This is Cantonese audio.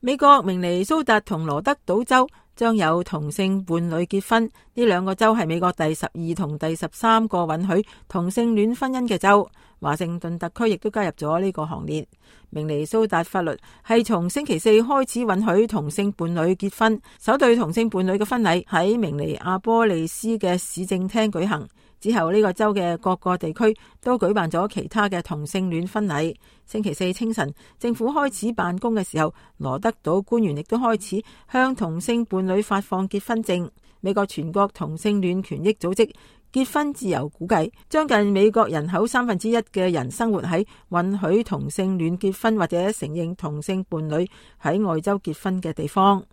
美國明尼蘇達同羅德島州將有同性伴侶結婚，呢兩個州係美國第12同第13個允許同性戀婚姻嘅州。華盛頓特區亦都加入咗呢個行列。明尼蘇達法律係從星期四開始允許同性伴侶結婚，首對同性伴侶嘅婚禮喺明尼阿波利斯嘅市政廳舉行。之後呢個州嘅各個地區都舉辦咗其他嘅同性戀婚禮。星期四清晨，政府開始辦公嘅時候，羅德島官員亦都開始向同性伴侶發放結婚證。美國全國同性戀權益組織結婚自由估計，將近美國人口1/3嘅人生活喺允許同性戀結婚或者承認同性伴侶喺外州結婚嘅地方。